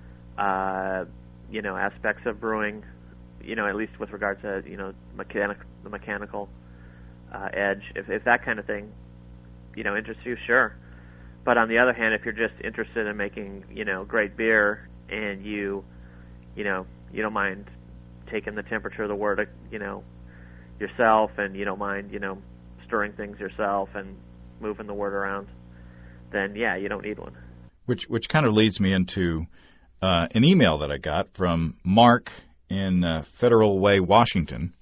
Speaker 4: aspects of brewing, at least with regard to the mechanical edge, if that kind of thing interests you, sure. But on the other hand, if you're just interested in making great beer and you don't mind taking the temperature of the wort yourself, and you don't mind stirring things yourself and moving the wort around, then you don't need one.
Speaker 1: Which kind of leads me into an email that I got from Mark in Federal Way, Washington.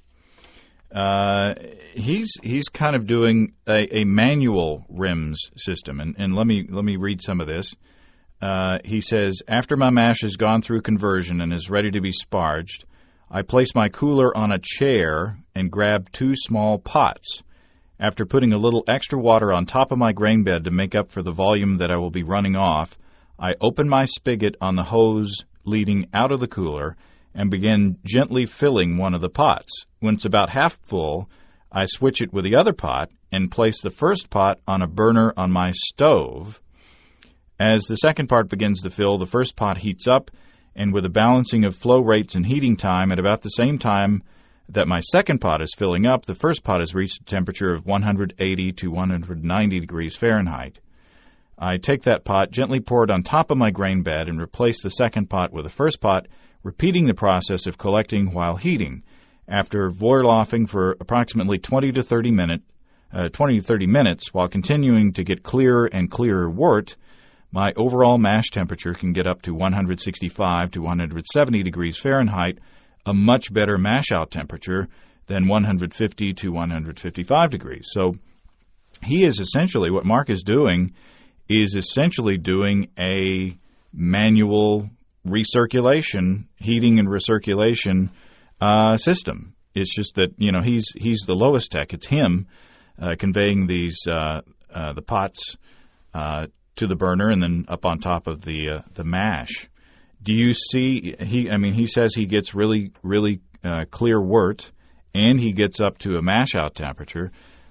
Speaker 1: He's kind of doing a manual RIMS system, and let me read some of this. He says, after my mash has gone through conversion and is ready to be sparged, I place my cooler on a chair and grab 2 small pots. After putting a little extra water on top of my grain bed to make up for the volume that I will be running off, I open my spigot on the hose leading out of the cooler and begin gently filling one of the pots. When it's about half full, I switch it with the other pot and place the first pot on a burner on my stove. As the second part begins to fill, the first pot heats up, and with a balancing of flow rates and heating time, at about the same time that my second pot is filling up, the first pot has reached a temperature of 180 to 190 degrees Fahrenheit. I take that pot, gently pour it on top of my grain bed, and replace the second pot with the first pot, repeating the process of collecting while heating. After vorloffing for approximately 20 to 30 minutes while continuing to get clearer and clearer wort, my overall mash temperature can get up to 165 to 170 degrees Fahrenheit, a much better mash-out temperature than 150 to 155 degrees. So he is essentially, what Mark is doing is essentially doing a manual recirculation, heating and recirculation system. It's just that, he's the lowest tech. It's him conveying the pots to the burner and then up on top of the mash. Do you see? He says he gets really, really clear wort, and he gets up to a mash out temperature.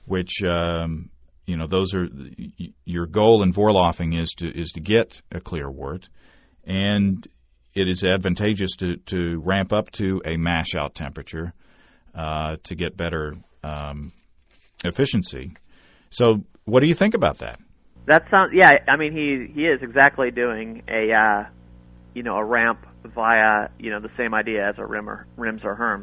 Speaker 1: which those are your goal in vorloffing is to get a clear wort, and it is advantageous to ramp up to a mash out temperature to get better efficiency. So, what do you think about that?
Speaker 4: That sounds, yeah. I mean, he is exactly doing a ramp via the same idea as a rims or herms.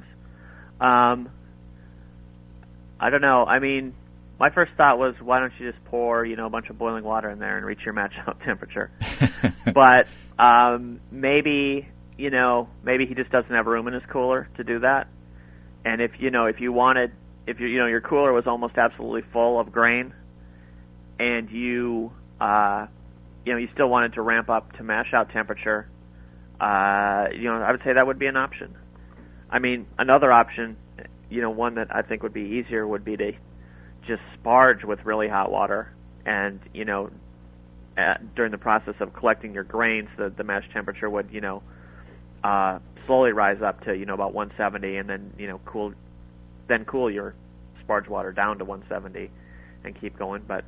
Speaker 4: I don't know. I mean, my first thought was, why don't you just pour a bunch of boiling water in there and reach your match out temperature? But maybe he just doesn't have room in his cooler to do that. And if your cooler was almost absolutely full of grain, and you still wanted to ramp up to mash out temperature, I would say that would be an option. I mean, another option, one that I think would be easier would be to just sparge with really hot water, and during the process of collecting your grains, the mash temperature would slowly rise up to about 170, and then cool your sparge water down to 170 and keep going. But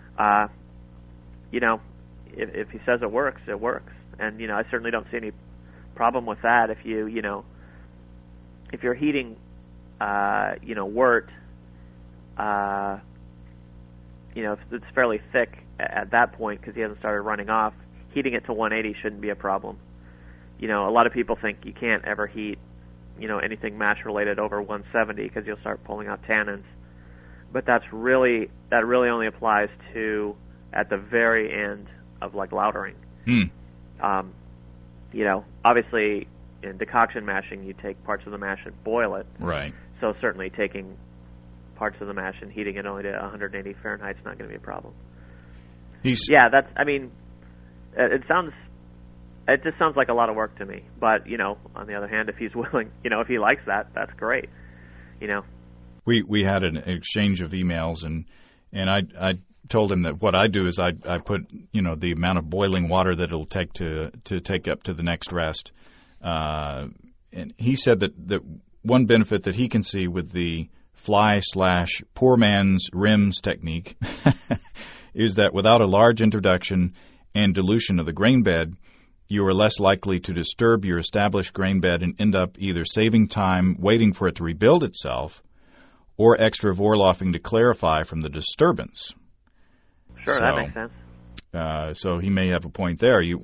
Speaker 4: if he says it works, it works. And I certainly don't see any problem with that. If if you're heating wort, if it's fairly thick at that point because he hasn't started running off, heating it to 180 shouldn't be a problem. A lot of people think you can't ever heat anything mash related over 170 because you'll start pulling out tannins. But that really only applies to at the very end of like lautering. Obviously in decoction mashing you take parts of the mash and boil it.
Speaker 1: Right.
Speaker 4: So certainly taking parts of the mash and heating it only to 180 Fahrenheit is not going to be a problem. It just sounds like a lot of work to me. But, on the other hand, if he's willing, if he likes that, that's great.
Speaker 1: We had an exchange of emails, and I told him that what I do is I put, the amount of boiling water that it'll take to take up to the next rest. And he said that one benefit that he can see with the fly/poor man's rims technique is that without a large introduction and dilution of the grain bed, you are less likely to disturb your established grain bed and end up either saving time waiting for it to rebuild itself or extra vorloffing to clarify from the disturbance.
Speaker 4: Sure, that makes sense.
Speaker 1: So he may have a point there. You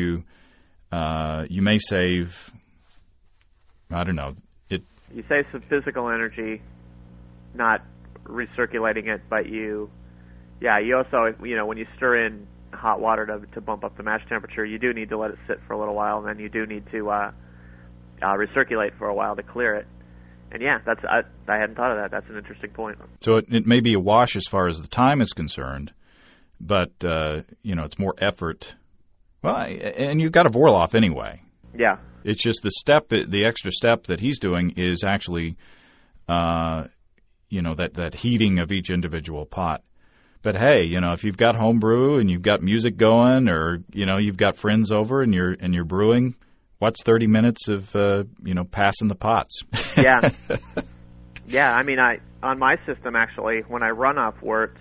Speaker 1: may save, I don't know.
Speaker 4: You save some physical energy, not recirculating it, but you also, when you stir in hot water to bump up the mash temperature, you do need to let it sit for a little while, and then you do need to recirculate for a while to clear it. And I hadn't thought of that. That's an interesting point.
Speaker 1: So it may be a wash as far as the time is concerned, but it's more effort. Well, and you've got to vorloff anyway. Yeah. It's just the extra step that he's doing is actually, that heating of each individual pot. But hey, if you've got home brew and you've got music going, or you've got friends over and you're brewing, what's 30 minutes of passing the pots? Yeah. Yeah. I mean, on my system actually, when I run off wort,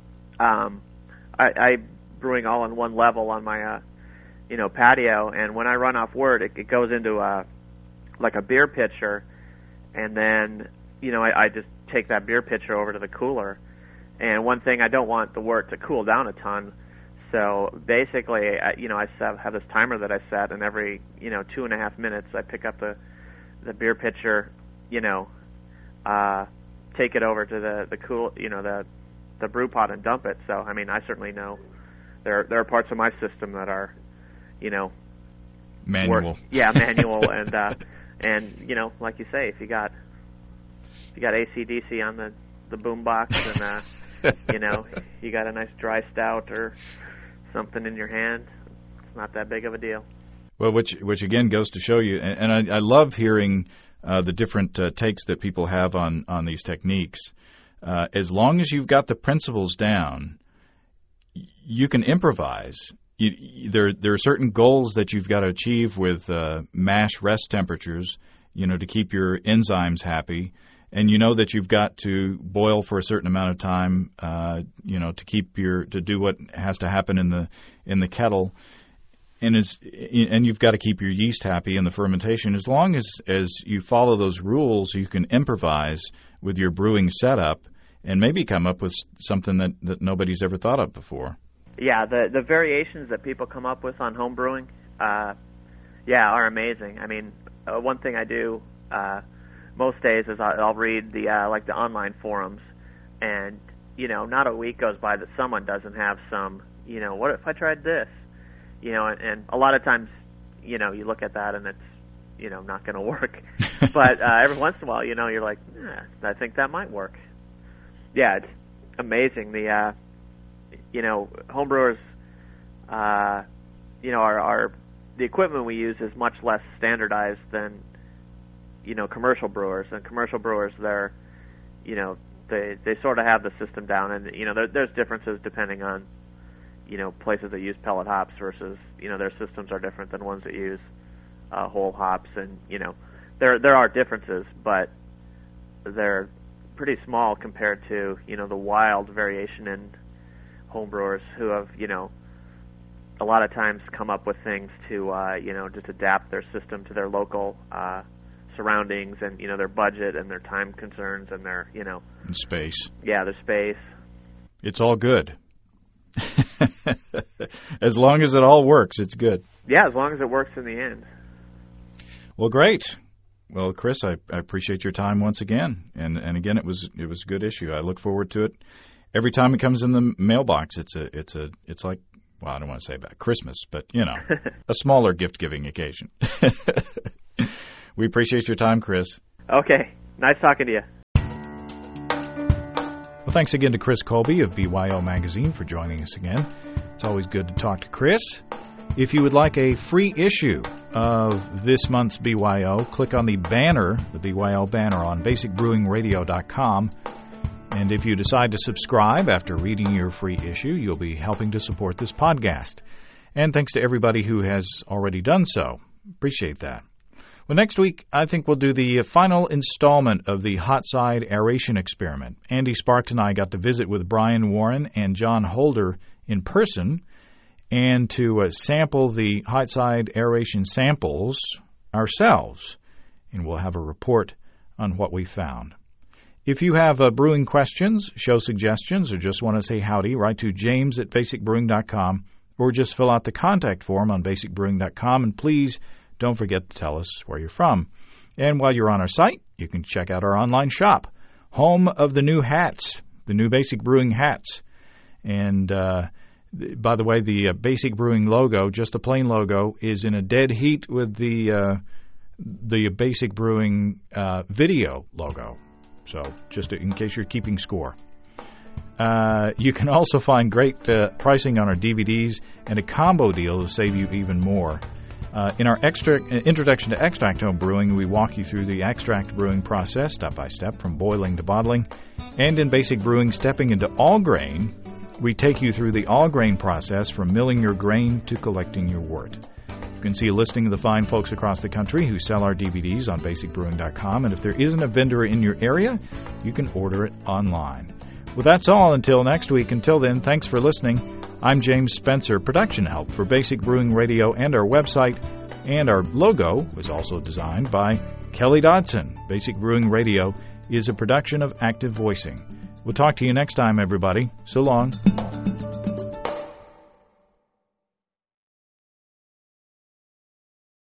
Speaker 1: I brewing all on one level on my patio, and when I run off wort, it goes into a beer pitcher, and then I just take that beer pitcher over to the cooler. And one thing, I don't want the wort to cool down a ton, so basically, I have this timer that I set, and every 2.5 minutes I pick up the beer pitcher, take it over to the brew pot and dump it. So I mean, I certainly know there are parts of my system that are manual.
Speaker 4: Manual, and like you say, if you got AC/DC on the boom box, and you got a nice dry stout or something in your hand, it's not that big of a deal.
Speaker 1: Well, which again goes to show you, and I love hearing the different takes that people have on these techniques. As long as you've got the principles down, you can improvise. There are certain goals that you've got to achieve with mash rest temperatures, to keep your enzymes happy. and you know that you've got to boil for a certain amount of time, to do what has to happen in the kettle, and you've got to keep your yeast happy in the fermentation. As long as you follow those rules, you can improvise with your brewing setup and maybe come up with something that nobody's ever thought of before.
Speaker 4: Yeah, the variations that people come up with on home brewing, are amazing. I mean, one thing I do most days is I'll read the online forums, and not a week goes by that someone doesn't have some, what if I tried this, and a lot of times, you look at that and it's, not going to work, but every once in a while, you're like, I think that might work. Yeah, it's amazing. The homebrewers, the equipment we use is much less standardized than commercial brewers. And commercial brewers, they're they sort of have the system down, and there's differences depending on places that use pellet hops versus their systems are different than ones that use whole hops, and there are differences, but they're pretty small compared to the wild variation in homebrewers who have a lot of times come up with things to just adapt their system to their local surroundings and their budget and their time concerns and their
Speaker 1: and space.
Speaker 4: Yeah, their space.
Speaker 1: It's all good. As long as it all works, it's good.
Speaker 4: Yeah, as long as it works in the end.
Speaker 1: Well, great. Well, Chris, I appreciate your time once again, and again, it was a good issue. I look forward to it every time it comes in the mailbox. It's like, well, I don't want to say about Christmas, but a smaller gift giving occasion. We appreciate your time, Chris.
Speaker 4: Okay, nice talking to you.
Speaker 1: Well, thanks again to Chris Colby of BYO Magazine for joining us again. It's always good to talk to Chris. If you would like a free issue of this month's BYO, click on the banner, the BYO banner on basicbrewingradio.com. And if you decide to subscribe after reading your free issue, you'll be helping to support this podcast. And thanks to everybody who has already done so. Appreciate that. Well, next week, I think we'll do the final installment of the hot side aeration experiment. Andy Sparks and I got to visit with Brian Warren and John Holder in person and to sample the hot side aeration samples ourselves. And we'll have a report on what we found. If you have brewing questions, show suggestions, or just want to say howdy, write to james@basicbrewing.com or just fill out the contact form on basicbrewing.com. And please don't forget to tell us where you're from. And while you're on our site, you can check out our online shop, home of the new hats, the new Basic Brewing hats. And by the way, the Basic Brewing logo, just a plain logo, is in a dead heat with the Basic Brewing video logo. So just in case you're keeping score. You can also find great pricing on our DVDs and a combo deal to save you even more. In our Introduction to Extract Home Brewing, we walk you through the extract brewing process step by step from boiling to bottling. And in Basic Brewing, stepping into all grain, we take you through the all grain process from milling your grain to collecting your wort. You can see a listing of the fine folks across the country who sell our DVDs on basicbrewing.com. And if there isn't a vendor in your area, you can order it online. Well, that's all until next week. Until then, thanks for listening. I'm James Spencer, production help for Basic Brewing Radio and our website, and our logo was also designed by Kelly Dodson. Basic Brewing Radio is a production of Active Voicing. We'll talk to you next time, everybody. So long.